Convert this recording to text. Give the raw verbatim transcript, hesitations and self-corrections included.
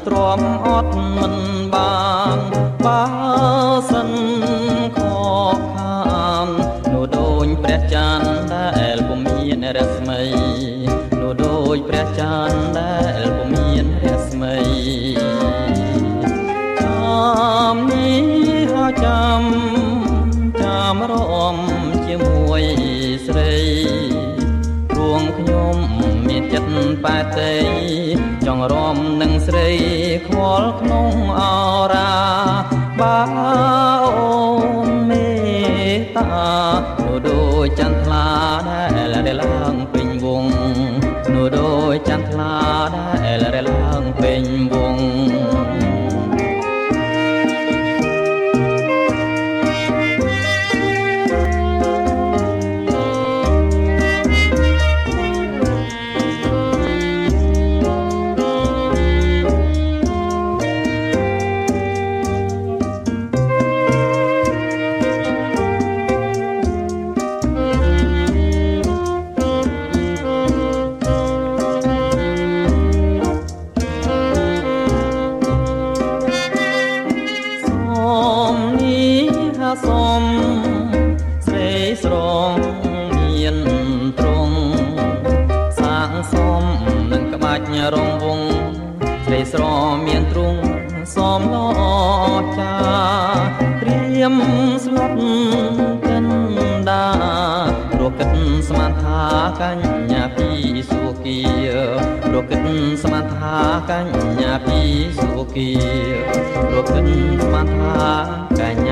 ទ្រាំអត់មិនបានបើសិនខកខាននោះដូចព្រះច័ន្ទដែលពុំមានរស្មីនោះដូចព្រះច័ន្ទដែលពុំមានរស្មីចាំនេះហើយចាំចាំរំជាមួយស្រីរួងខ្ញុំមានចិត្តប៉ែតេចង់រំនឹងស្រីខ្វល់ក្នុងអរាបើអូនមេត្តានោះដូចចន្ទថ្លាដែលរឡើងពេញវងនោះដូចចន្ទថ្លាដែលរឡើងពេញវងសូមស្រីស្រងមានទ្រង់សាងសមនឹងក្បាច់រងវងស្រីស្រមានទ្រង់សមឡចាព្រាមស្លុតកិនដាព្រោះគិតស្មានថាកញ្ញាពីសុគីព្រោះគិតស្មានថាកញ្ញាពីសុគីព្រោះគិតស្មានថាកញ្ញា